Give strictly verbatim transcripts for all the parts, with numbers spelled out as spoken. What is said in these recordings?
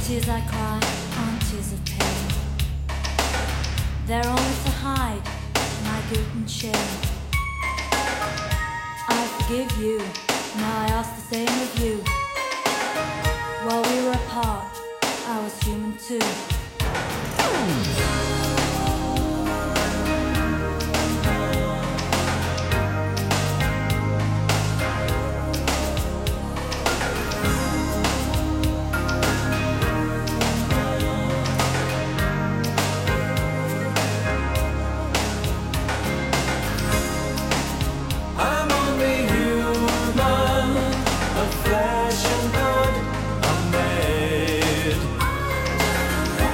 tears I cry aren't tears of pain. They're only to hide my guilt and shame. I forgive you, now I ask the same of you. While we were apart, I was human too. Flesh and blood, I'm made.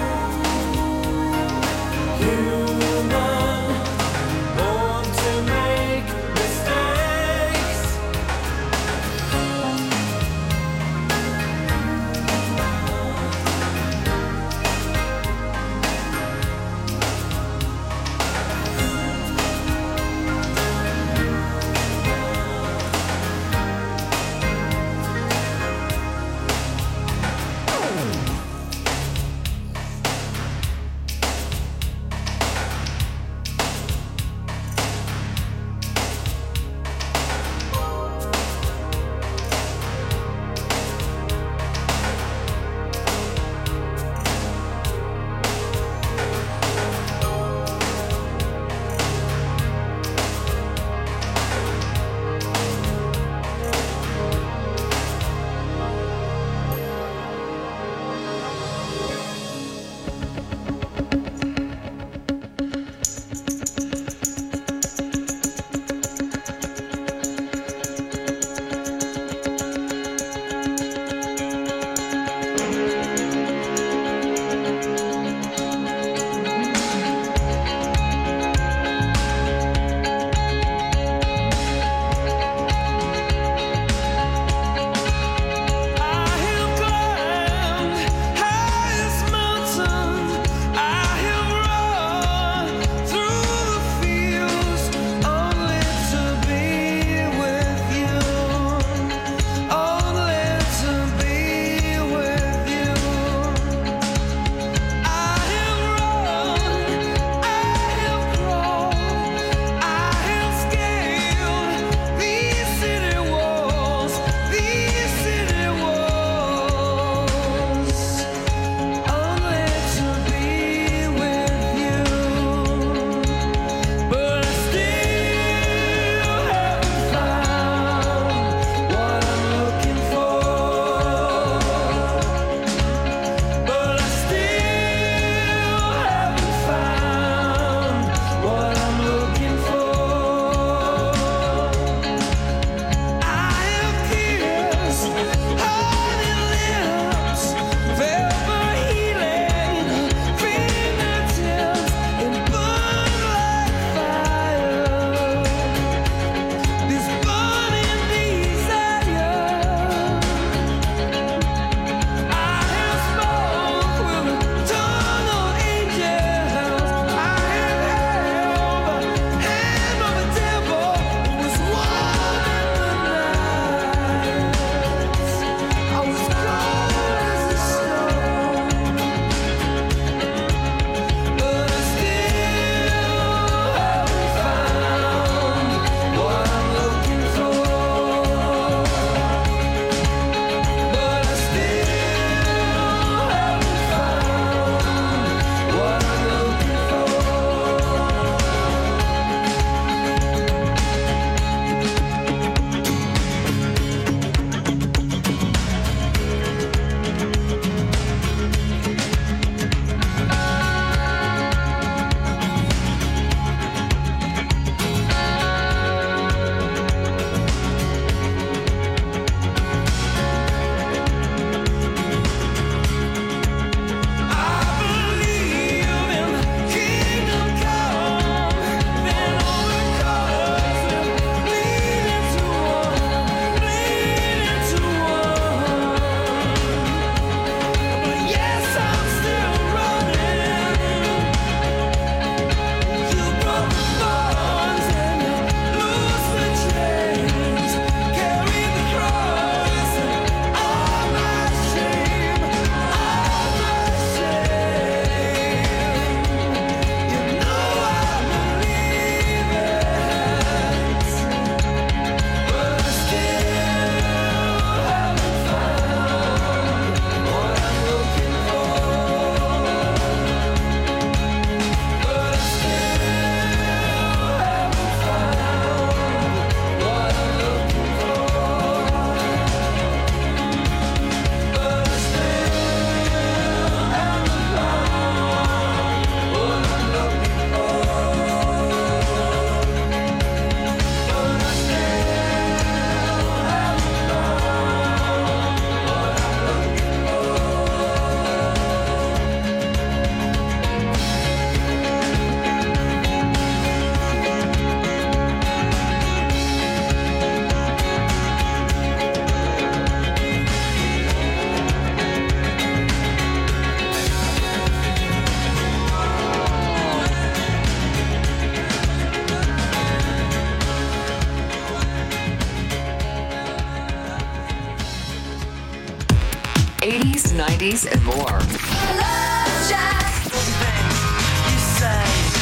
eighties, nineties, and more. Love Shack. You say,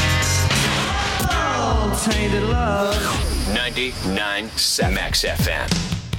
oh, tainted love. ninety-nine point seven Max F M.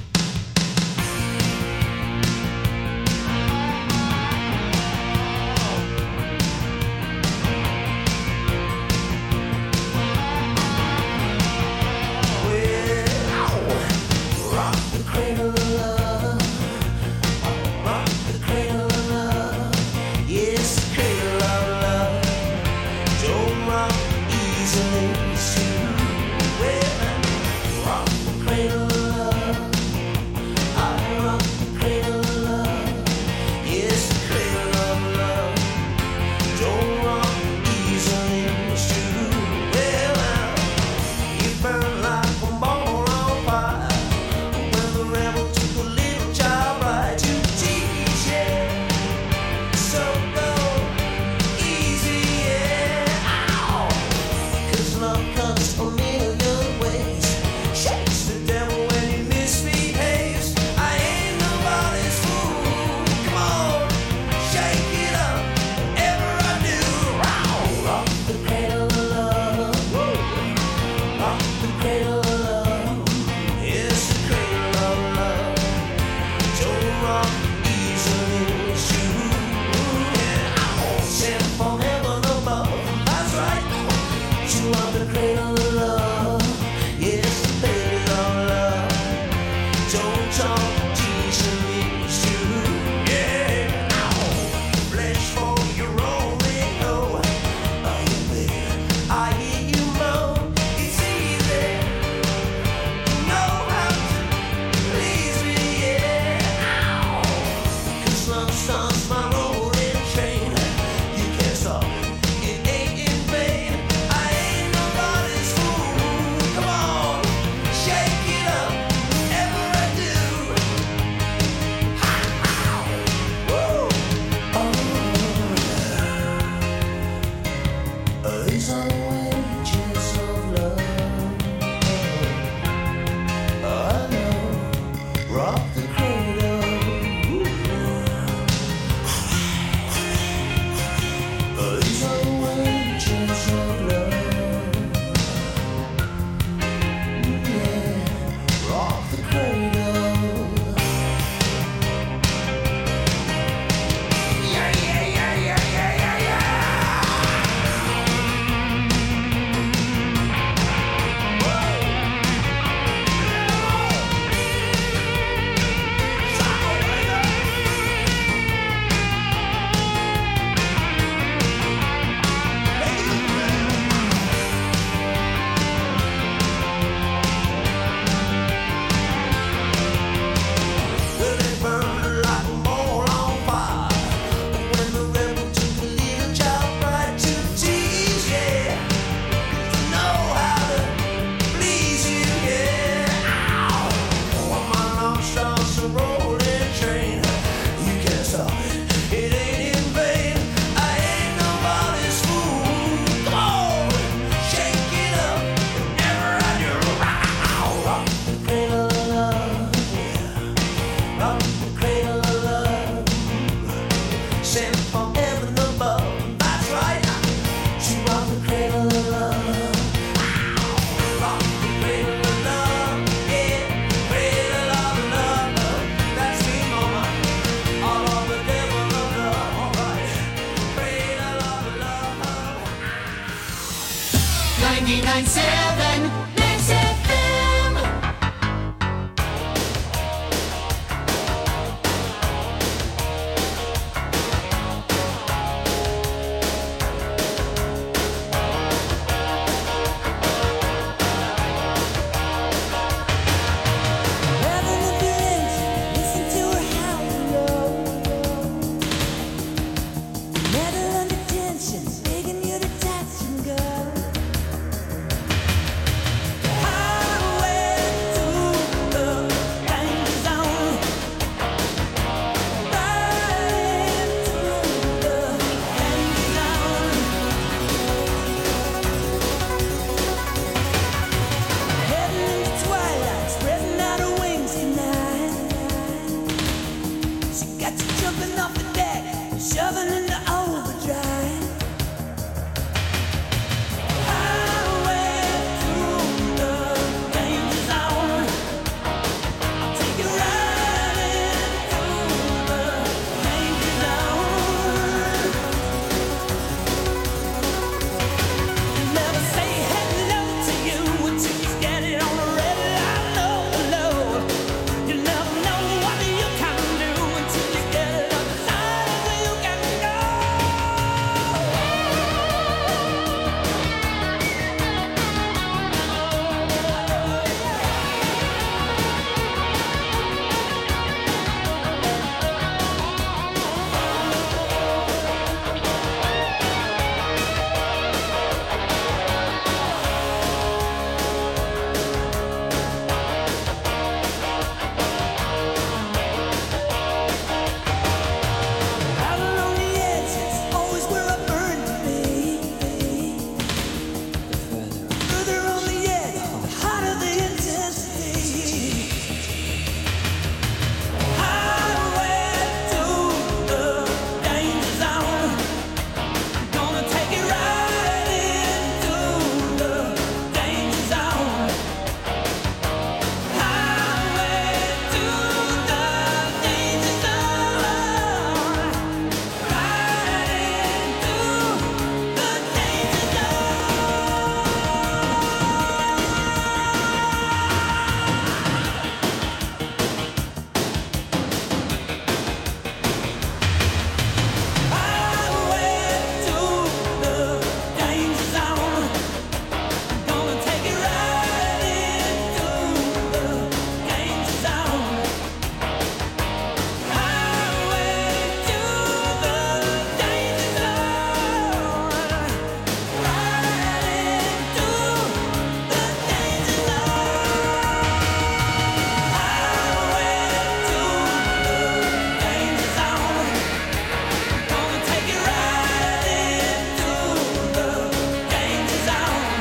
ninety-nine point seven Max F M. shoving into overdrive. Highway through the danger zone. I'll take you right into the danger zone. Never say hello to you until you get it on the red line, low, low. You never know what you can do until you get it on the line where you can go. Out along the edge, it's always where I burn to be. Further on the edge, the hotter the intensity. Highway to the danger zone. Gonna take it right into the danger zone. Highway to the danger zone. Right into the danger Highway to the danger zone. Gonna take it right into the danger zone. Highway to the danger zone. Right into the danger zone. Highway to the danger zone. Gonna take it right into the danger zone.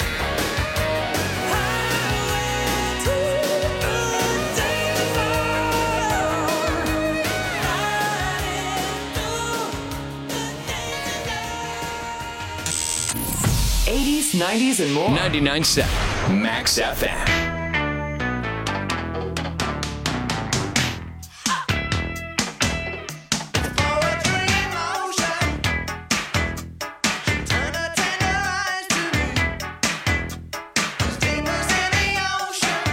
Highway to the danger zone. eighties, nineties, and more. ninety-nine point seven Max F M. Poetry in motion. Turn her tender eyes to me. As deep as any ocean.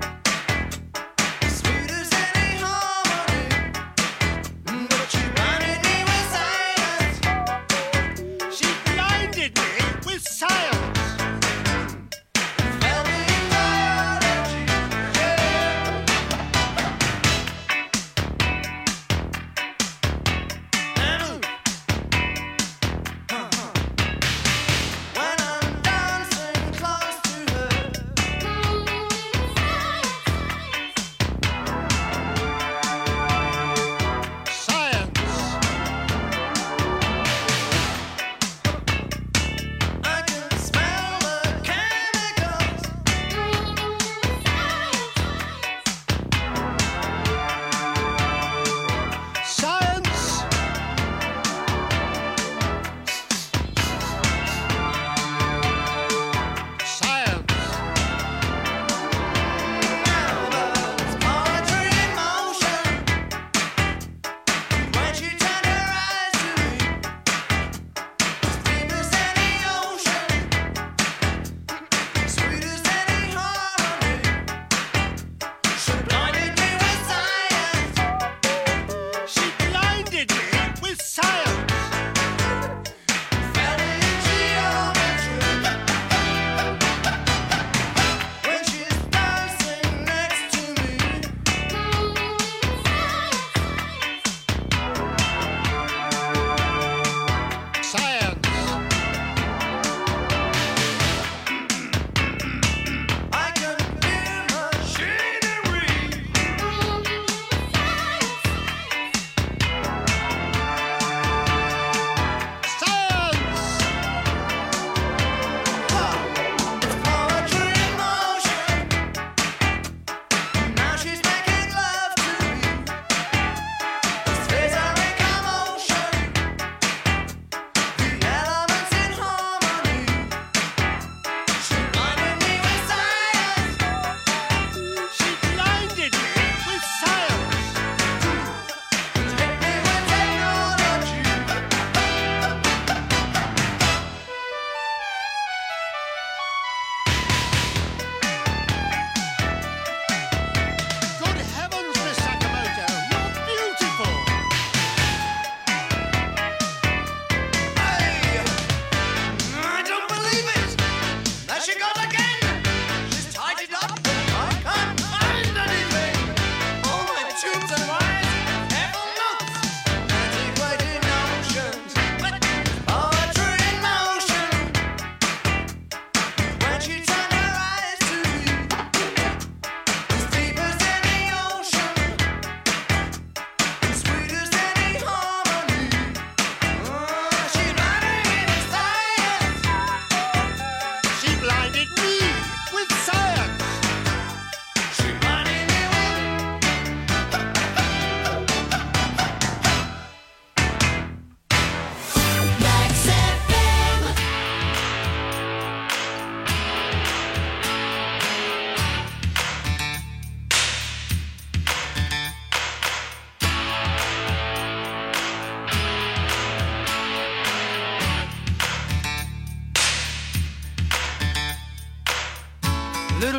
Sweet as any harmony. But she blinded me with silence. She blinded me with silence. Fell me in love.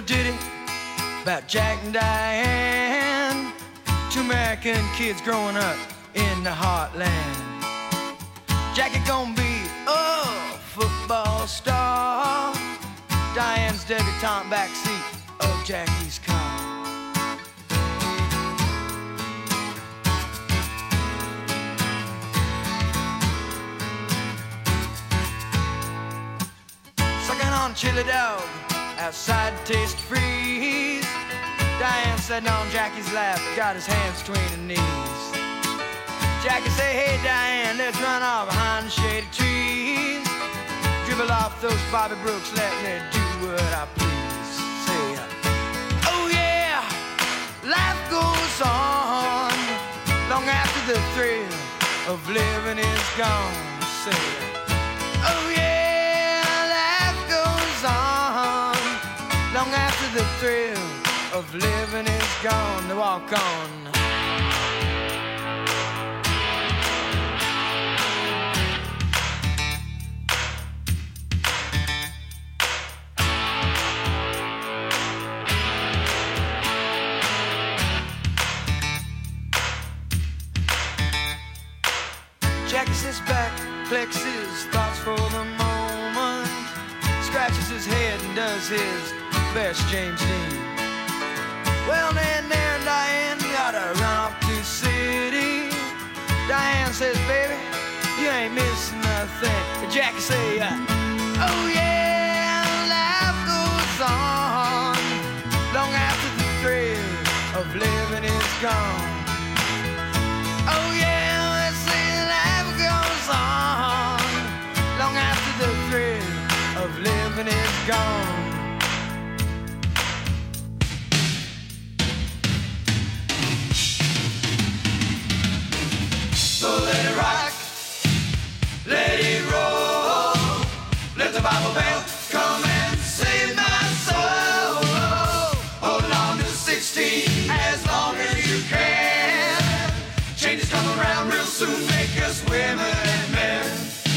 ditty about Jack and Diane, two American kids growing up in the heartland. Jackie gonna be a football star, Diane's debutante backseat of Jackie's car. Sucking on chili dog outside Taste Freeze, Diane sitting on Jackie's lap, got his hands between her knees. Jackie say, hey Diane, let's run off behind the shady trees, dribble off those Bobby Brooks, let me do what I please. Say, oh yeah, life goes on long after the thrill of living is gone. Say, oh yeah, life goes on long after the thrill of living is gone. To walk on. Jackie sits back, flexes thoughts for the moment, scratches his head and does his best James Dean. Well, then there, Diane, gotta run off to the city. Diane says, baby, you ain't missing nothing. Jackie say, uh, oh yeah, life goes on long after the thrill of living is gone. Oh yeah, let's say life goes on long after the thrill of living is gone. So let it rock, let it roll, let the Bible bell come and save my soul. Hold on to sixteen as long as you can. Changes come around real soon, make us women and men.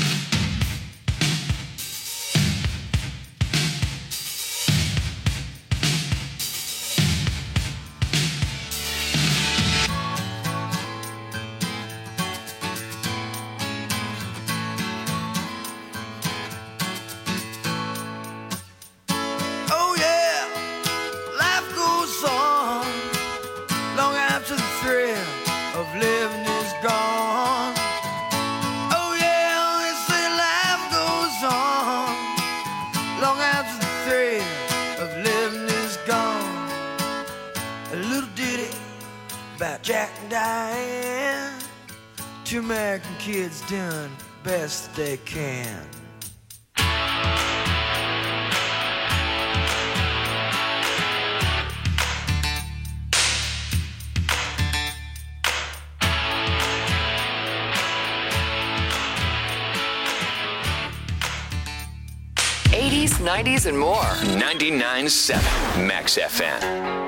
Oh yeah, life goes on long after the thrill of living is gone. Oh yeah, they say life goes on long after the thrill of living is gone. A little ditty about Jack and Diane, two American kids doing best they can. eighties, nineties, and more. ninety-nine point seven Max F M.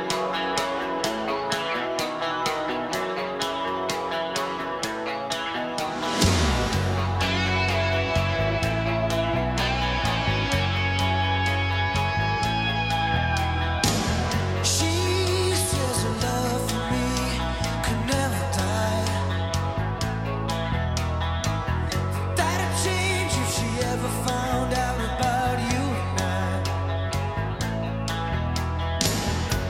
She says her love for me could never die. That'd change if she ever found out about you and I.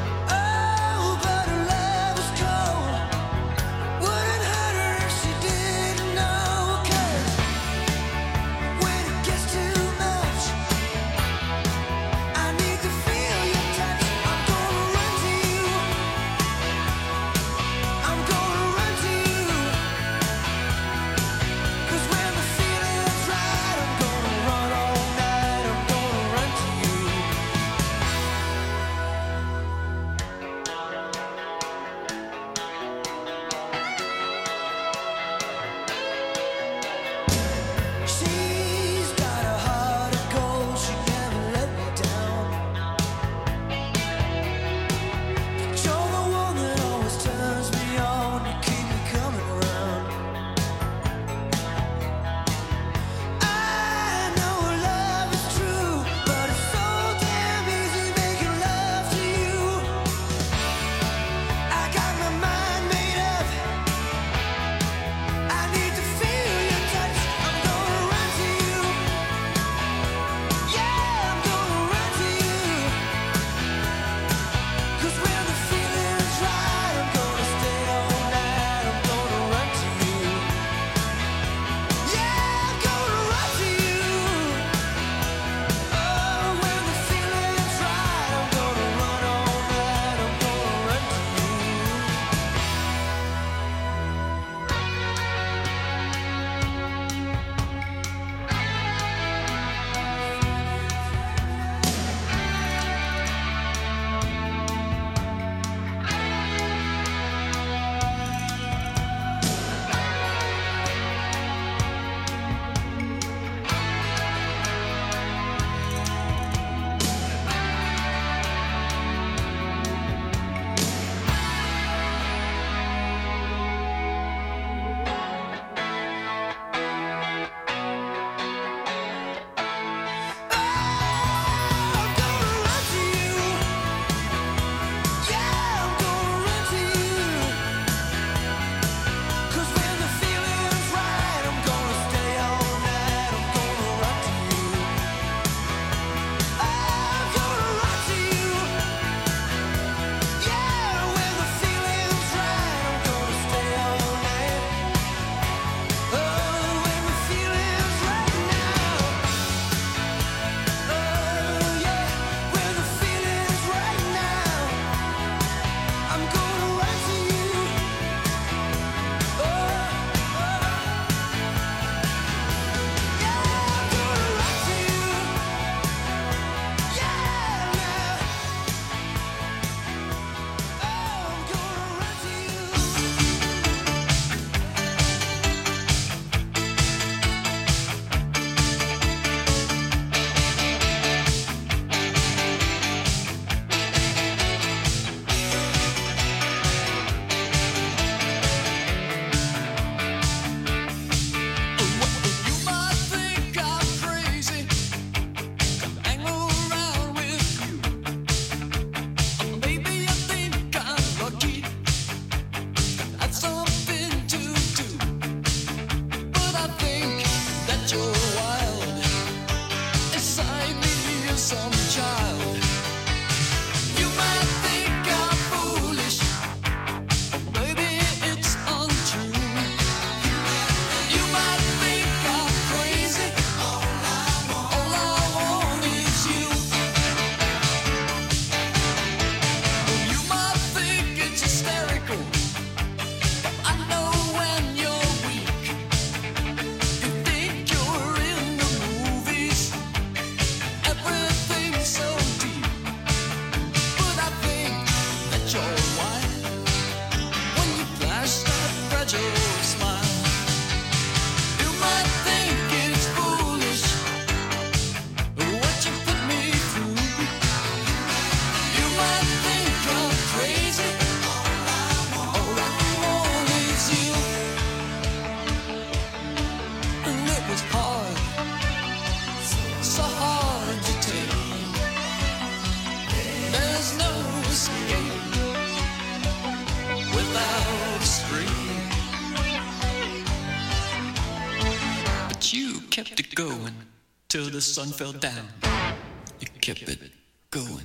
kept it going till the sun fell down. You kept it going.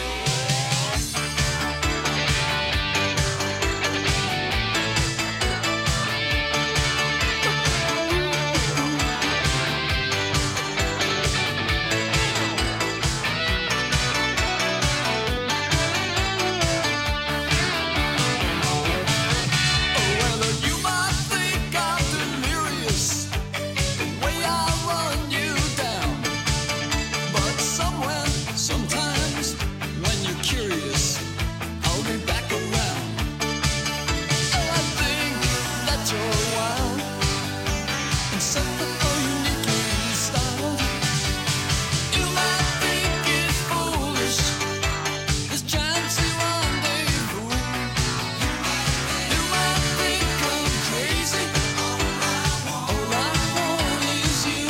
Sometimes when you're curious, I'll be back around. Oh, I think that you're wild and something so uniquely styled. You might think it's foolish, this chancy rendezvous. You might think I'm crazy. All I want is you.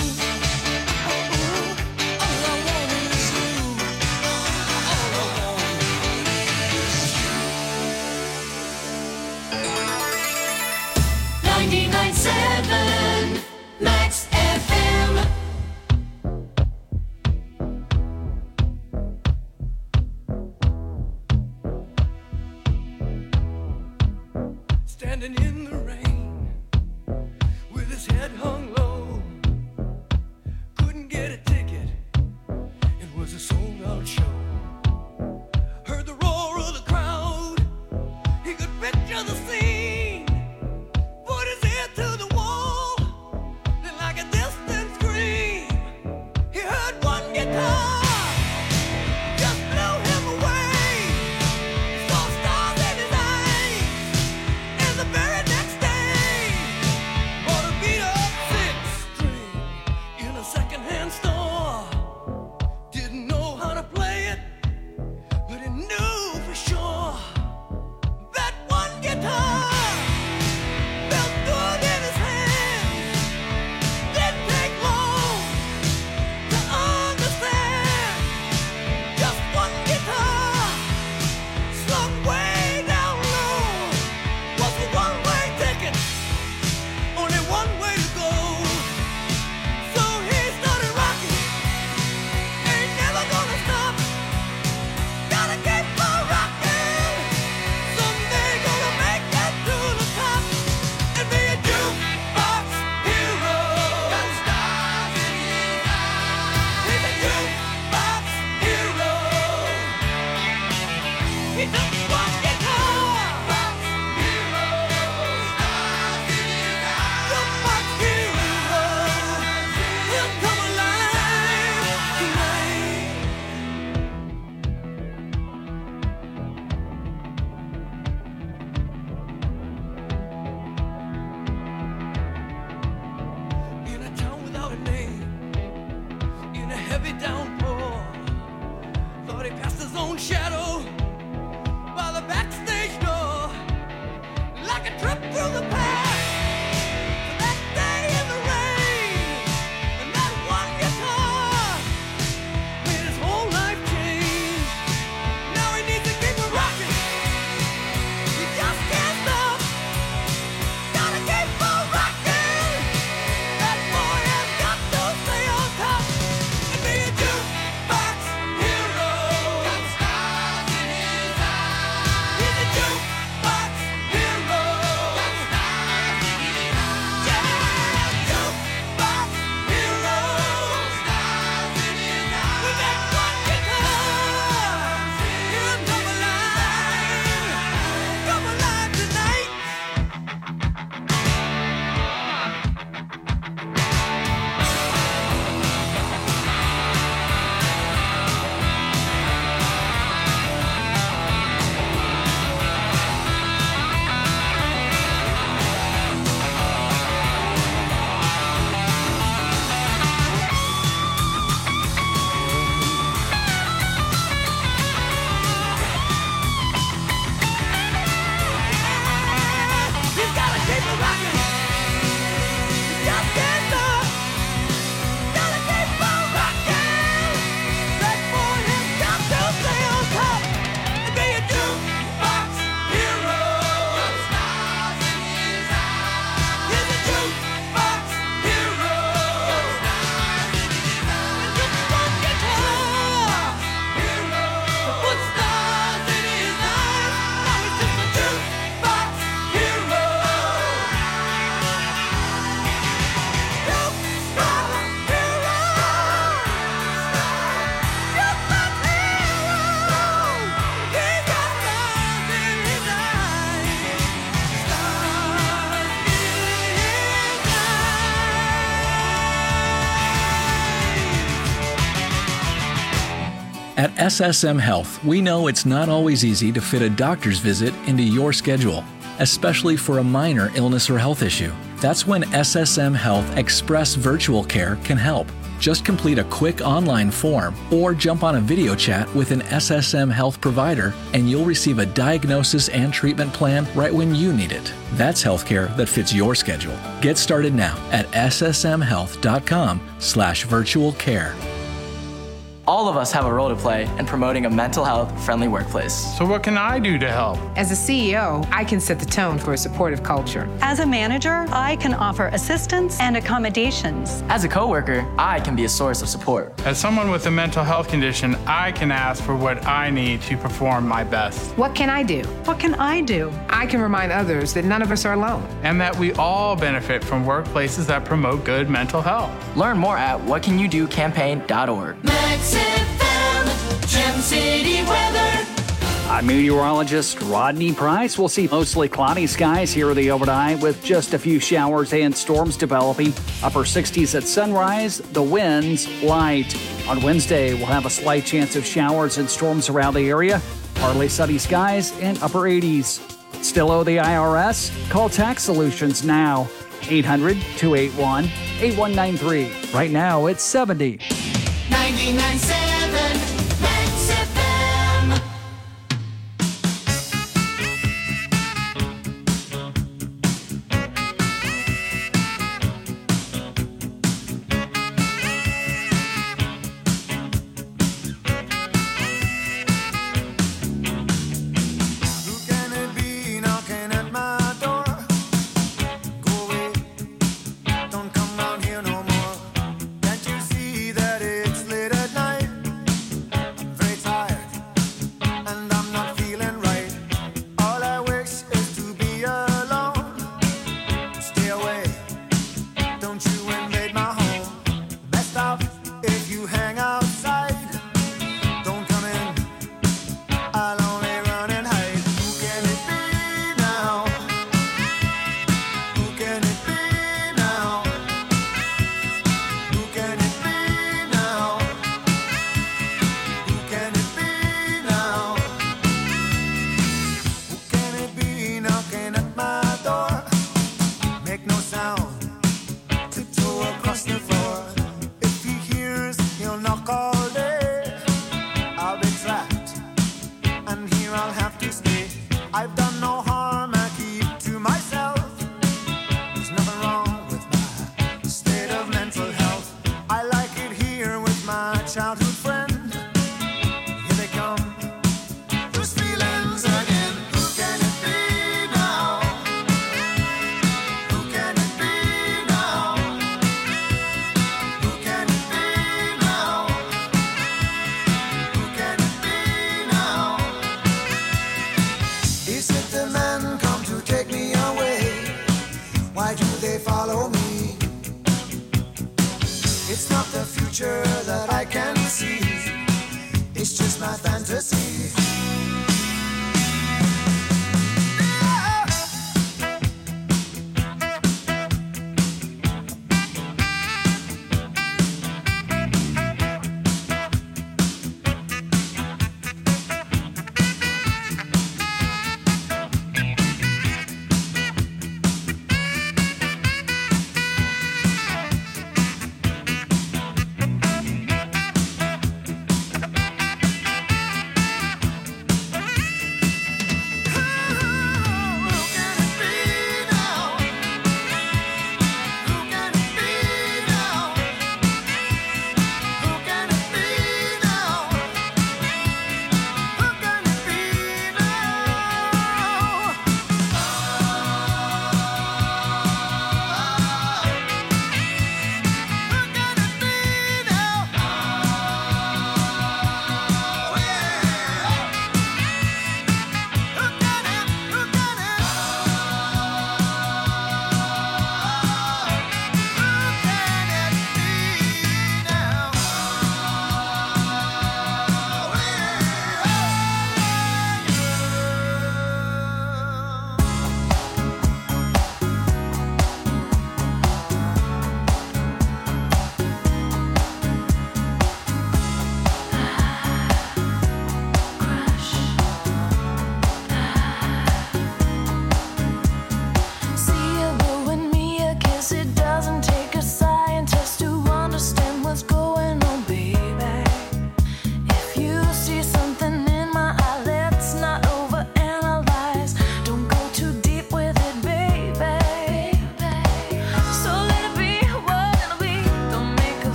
Oh, all I want is you. ninety-nine seven Max F M. Standing in the rain with his head hung low, couldn't get a ticket, it was a sold out show. Heard the roar of the crowd, he could picture the scene, put his ear to the wall, then like a distant scream, he heard one guitar just blew him away. Saw stars in his eyes, and the very next day bought a beat up six string in a secondhand store. Didn't know how to play it, but he knew for sure that one guitar felt good in his hands. Didn't take long to understand. Just one guitar slung way down low was a one-way ticket, only one way to go. So he started rocking, ain't never gonna stop. Gotta keep on rocking, someday gonna make it to the top and be a jukebox hero. Got stars in his eyes. He's a jukebox hero. He took one guitar, box hero. Stars in his eyes. Jukebox hero. He'll come alive tonight. In a town without a name, in a heavy downpour, thought he passed his own shadow by the backstage door, like a trip through the past to that day in the rain, and that one guitar made his whole life change. Now he needs to keep it rocking, he just can't stop. Gotta keep on rocking. That boy has got to stay on top and be a jukebox hero. Got stars At S S M Health, we know it's not always easy to fit a doctor's visit into your schedule, especially for a minor illness or health issue. That's when S S M Health Express Virtual Care can help. Just complete a quick online form or jump on a video chat with an S S M Health provider and you'll receive a diagnosis and treatment plan right when you need it. That's healthcare that fits your schedule. Get started now at ssmhealth.com slash virtual care. All of us have a role to play in promoting a mental health friendly workplace. So what can I do to help? As a C E O, I can set the tone for a supportive culture. As a manager, I can offer assistance and accommodations. As a coworker, I can be a source of support. As someone with a mental health condition, I can ask for what I need to perform my best. What can I do? What can I do? I can remind others that none of us are alone. And that we all benefit from workplaces that promote good mental health. Learn more at what can you do campaign dot org. Max F M, Gem City weather. I'm meteorologist Rodney Price. We'll see mostly cloudy skies here in the overnight with just a few showers and storms developing. Upper sixties at sunrise, the winds light. On Wednesday, we'll have a slight chance of showers and storms around the area. Partly sunny skies and upper eighties. Still owe the I R S? Call Tax Solutions now. eight hundred, two eight one, eight one nine three. Right now, it's seventy. ninety-nine point seven Max F M.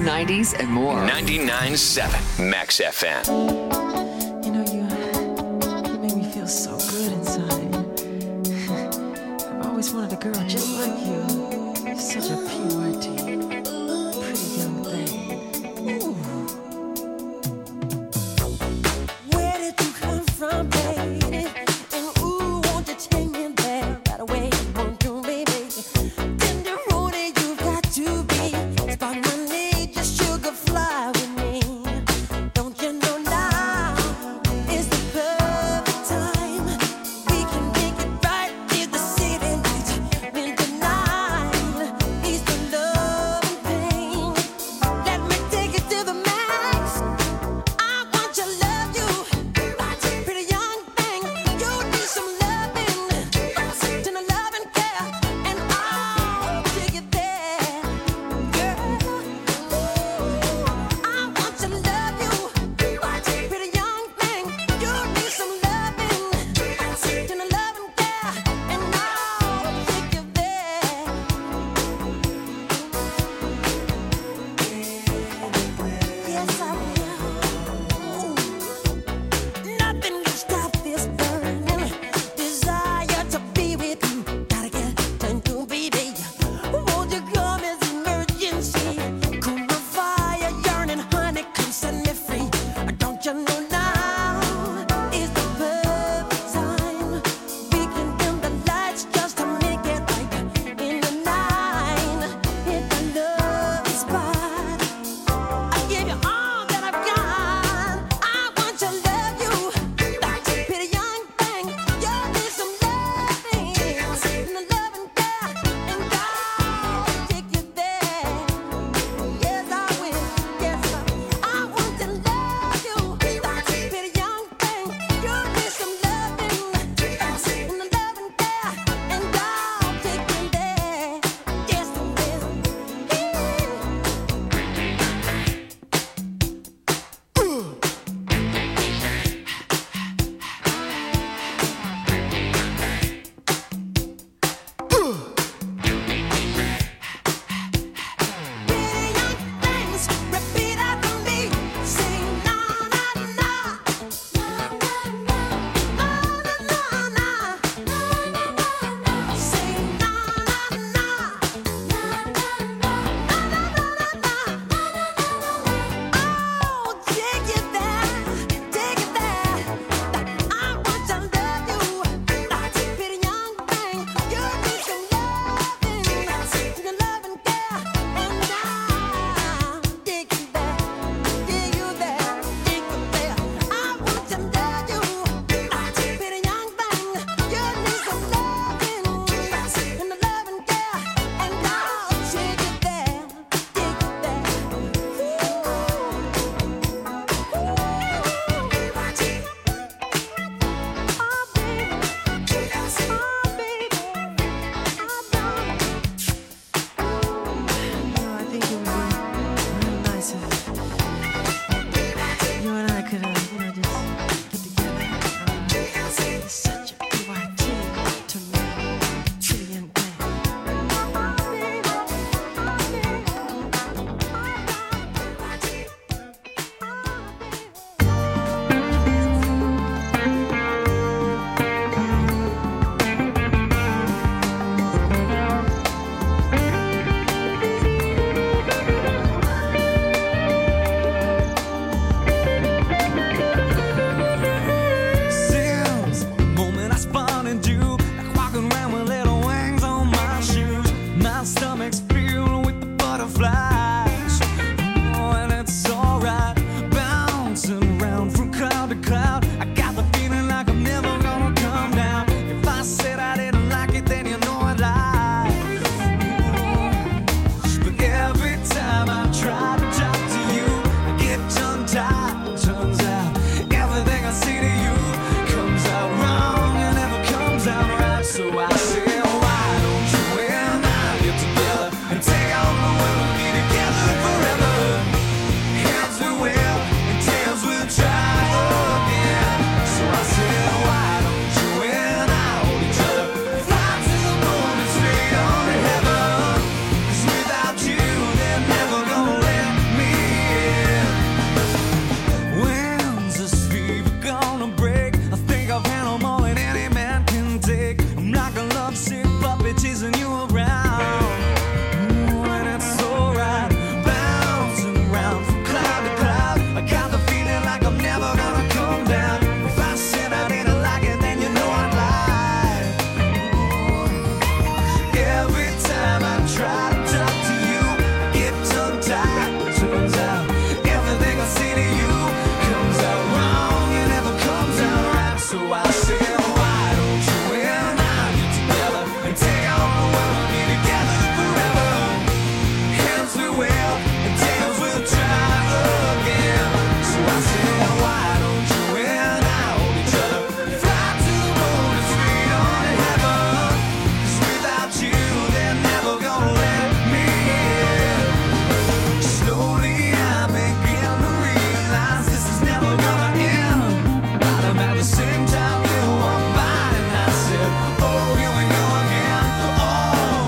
nineties, and more. ninety-nine point seven Max F M. You know, you, you make me feel so good inside. I've always wanted a girl just like you. You're such a P Y T, pretty young thing. Ooh. Where did you come from, baby? And ooh, won't you take me there right away? Won't you, baby? Then the road you've got to be. Spark my need, just sugar fly with me. Don't you know now is the perfect time? We can make it right in the city lights. When the night is the love and pain. Let me take it to the max. I want to love you, pretty young thing. You need some loving, then a love and care, and I'll take it there, girl. I want to love you, pretty young thing. You need some loving, then a love and care, and I'll take you there. Yes, I will. Nothing can stop this burning desire to be with you. Gotta get to you, baby. Won't you come as emergency? Cool my fire, yearning, honey, come set me free. Don't you know now is the perfect time? We can dim the lights just to make it right in the night. Hit the love spot. I give you all that I've got. I want to love you, pretty young thing. You need some loving, and a loving care, and I'll take you there. Yes, I will. Yes, I I want to love you, pretty young thing. You need some loving, and a loving care, and I'll take you there. Yes, I will. Things repeat after me. Say na na na, na na na, na na na, na na na. Say na na na, na na na, na na na, na na na. Oh, take it there, take it there. I want to love you, pretty young thing. You need some loving, some love and care, and I'll take you there, take you there, take you there. I want to love you, pretty young thing. You need some loving, and a love and care, and I'll take you there, take you there. I think it would be real nice if you and I could, uh, you know, just get together. Uh, it's such a P Y T to me, pretty young thing. Since the moment I spotted you, like walking around with little wings on my shoes, my stomach's filled with the butterflies. Oh, and it's alright, bouncing around from cloud to cloud. I got the feeling like I'm never gonna come down. If I said I didn't like it, then you know I lied. But every time I try to talk to you, I get tongue-tied. Turns out everything I say to you comes out wrong and never comes out right. So I say, why don't you and I get together and take on the world and be together forever? Hands we will and tails we'll try again. So I said, why don't you and I hold each other, fly to the moon and straight on to heaven? 'Cause without you, they're never gonna let me lovesick puppy teasing you around. Ooh, and it's so right, bouncing around from cloud to cloud. I got the feeling like I'm never gonna come down. If I said I didn't like it, then you know I'd lie. Ooh. Every time I try to talk to you, I get tongue-tied. Turns out everything I say to you comes out wrong. It never comes out right. So I say, why don't you and I get together and take on the world and be together forever? Heads we will and tails we'll try again. So I say, why don't you and I hold each other, fly to the moon and straight on to heaven? 'Cause without you, they're never gonna let me in. Slowly I begin to realize this is never gonna end. But I'm at the same time you walk by and I said, oh, here we go again. Oh.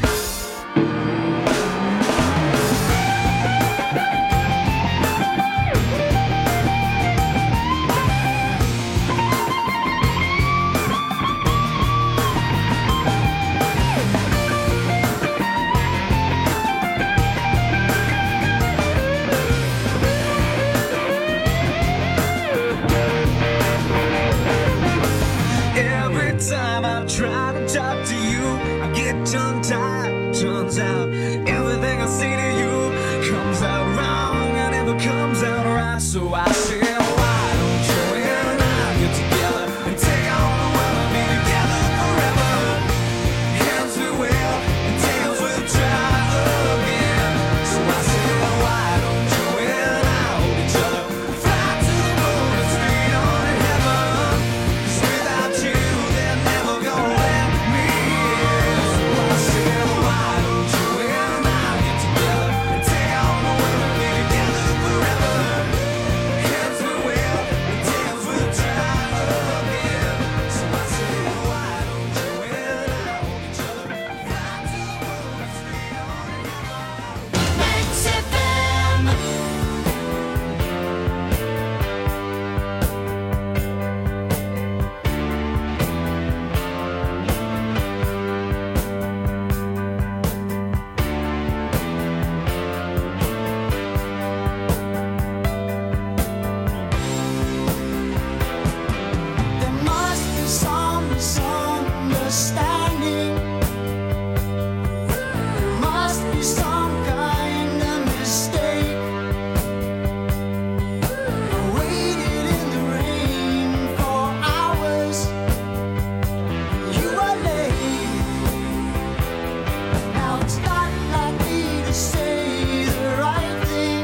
Every time I try to talk to you, I get tongue-tied. Turns out everything I say to you comes out wrong and never comes out right. So I say, why don't you and I get together and take on the world and be together forever? Heads we will and tails we'll try again. So I say, why don't you and I hold each other, fly to the moon and straight on to heaven? 'Cause without you, they're never gonna let me in. So I say, why don't you and I get together and take on the world and be together forever? Heads we will and tails we'll try again. So I say, why don't you and I hold each other, fly to the moon and straight on to heaven? Max F M. There must be some misunderstanding. There must be some kind of mistake. I waited in the rain for hours. You were late. Now it's not like me to say the right thing.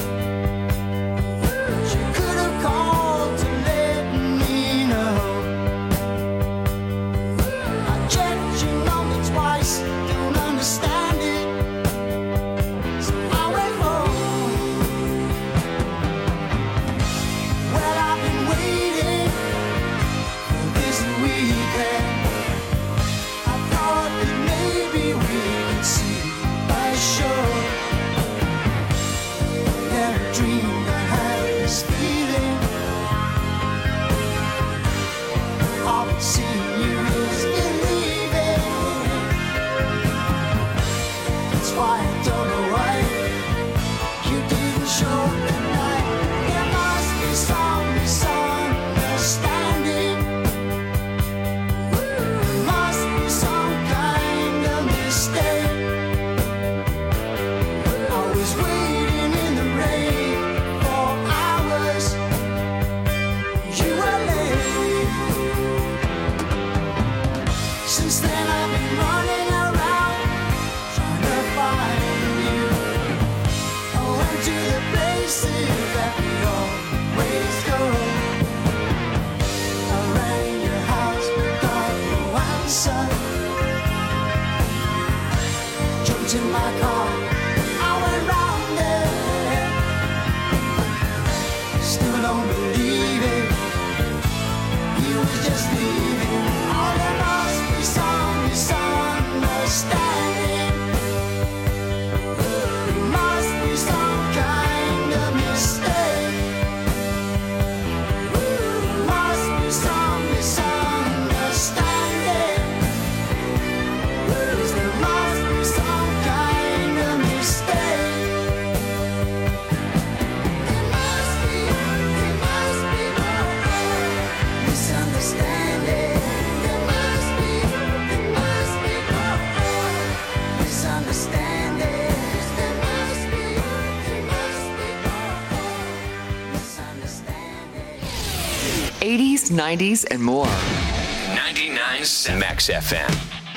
You could have called to let me know. I checked your number twice, don't understand it. So I went home. Well, I've been waiting for this weekend. I thought that maybe we could see a show. Then I dreamed I had this feeling of seeing you is believing. That's why I don't know why you didn't show tonight. There must be some misunderstanding. There must be some kind of mistake. I was waiting in the rain for hours. You were late. Since then I've been running around trying to find you. I went to the places that we always go. I rang your house, got no answer. Jumped in my car, I went round there. Still don't believe it. He was just leaving. Oh, there must be some misunderstanding. There must be some kind of mistake. There must be some misunderstanding. eighties, nineties, and more. ninety-nine point seven Max F M.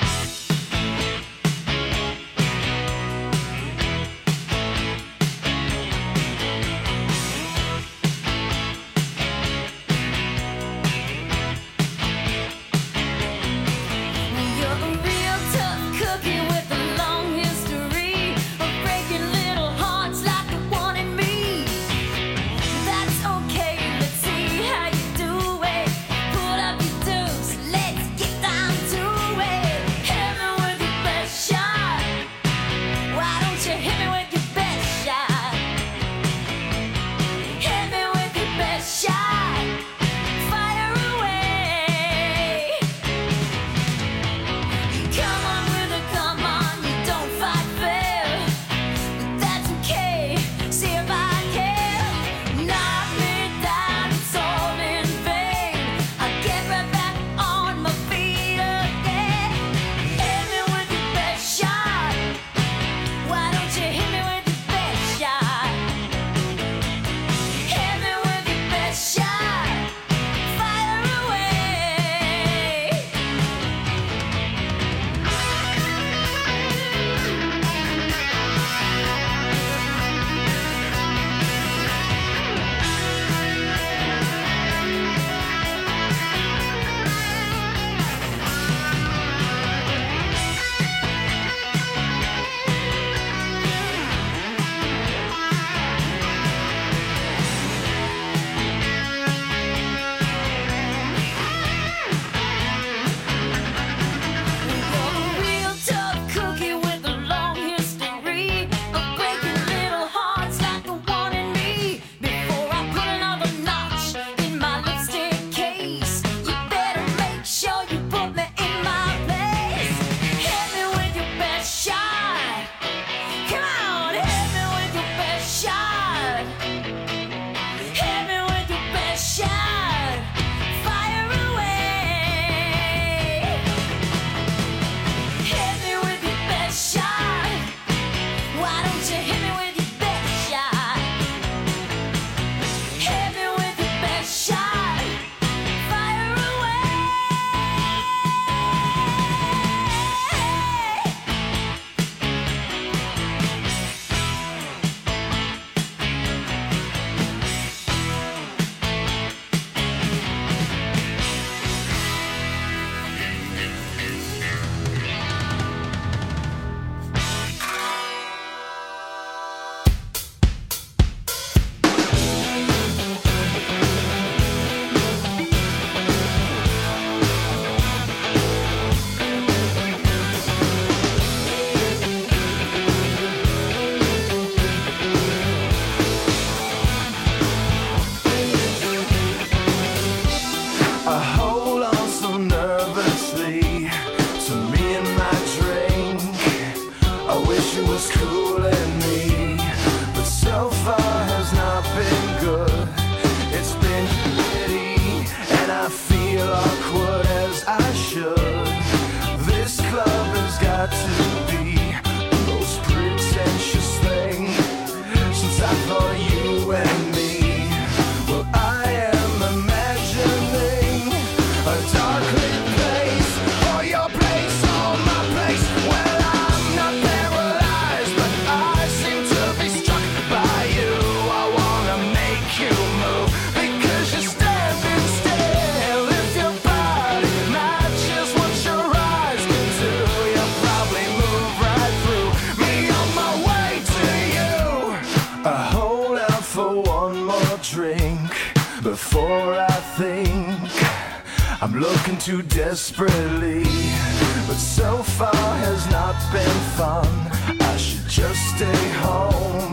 I'm looking too desperately, but so far has not been fun. I should just stay home.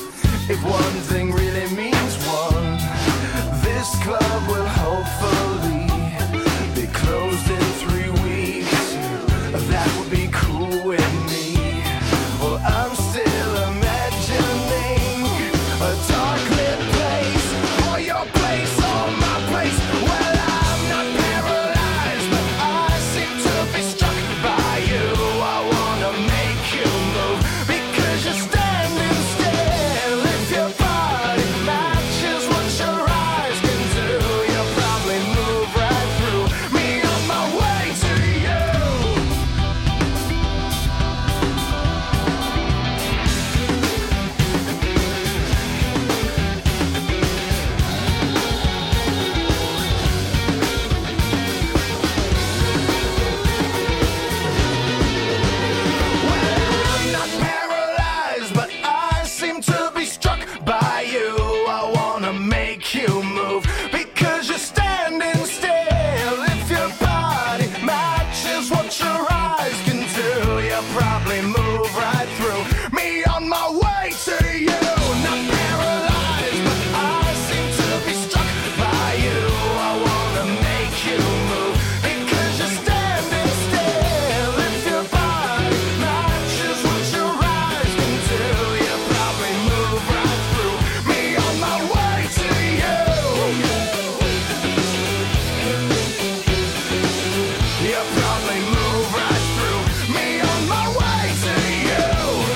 If one thing really means one, this club will hopefully be closed in three weeks. That would be cool with me. Well, I'm still imagining a dark lit place, or your place, or my place. Well, I'm not paralyzed, but I seem to be struck by you. I wanna make you move because you're standing still. If your body matters. probably move right through me on my way to you. Not paralyzed, but I seem to be struck by you. I wanna make you move because you're standing still. If your body matches what your eyes can do, you probably move right through me on my way to you. You probably move right through me on my way to you.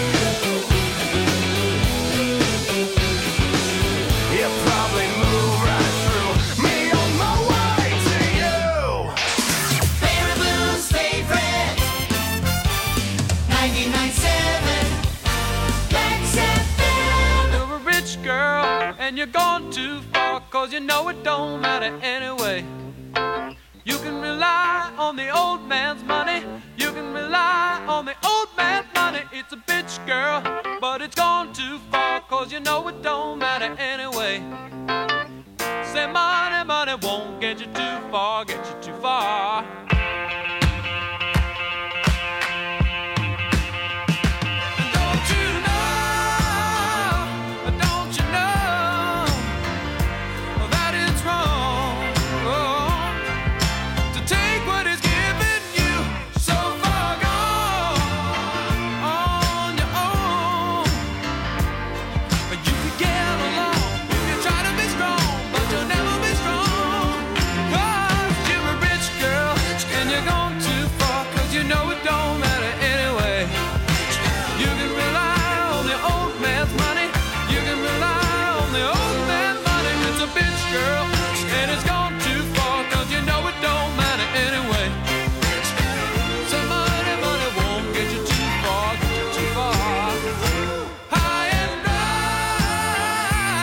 You probably move right through me on my way to you. Barry Blues favorite ninety-nine seven Max F M. You're a rich girl and you're gone too far, cause you know it don't matter anyway. You can rely on the old man's money. You can rely on the old man's money. It's a bitch, girl, but it's gone too far, cause you know it don't matter anyway. Say money, money won't get you too far, get